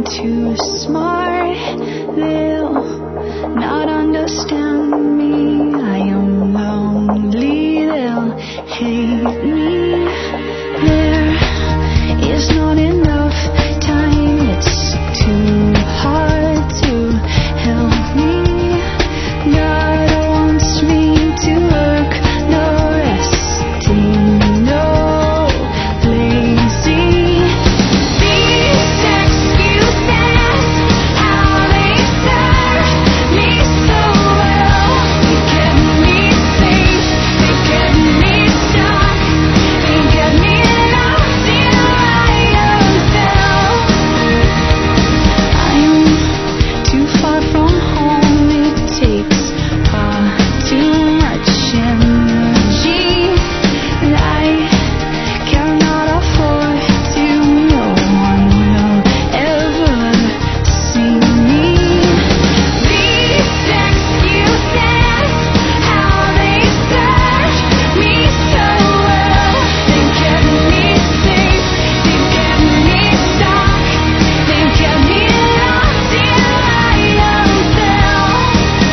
too smart, they'll not understand me. I am lonely, they'll hate me. There is not enough time, it's too hard to help me. God wants me to work, no resting, no lazy. These excuses, how they serve me so well. They get me safe, they get me stuck, they get me lost in my own self. I am too far from home, it takes far too much energy that I cannot afford to. No one will ever see me. These excuses, how they serve me so well. They get me safe, they get me stuck, they get me lost in my own self.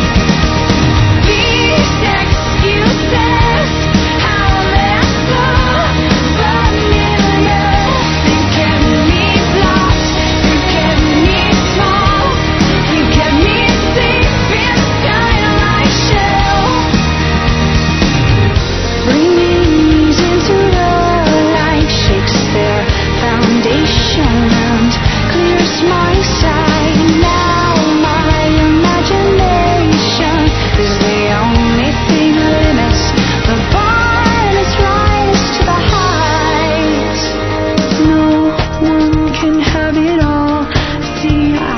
These excuses, how they're so familiar. They get me blocked, they get me small, they get me safe inside my shell. Bringing these into the light shakes their foundation and clears my sight. Now my imagination is the only thing that limits the barn is rise to the heights. No one can have it all. See, I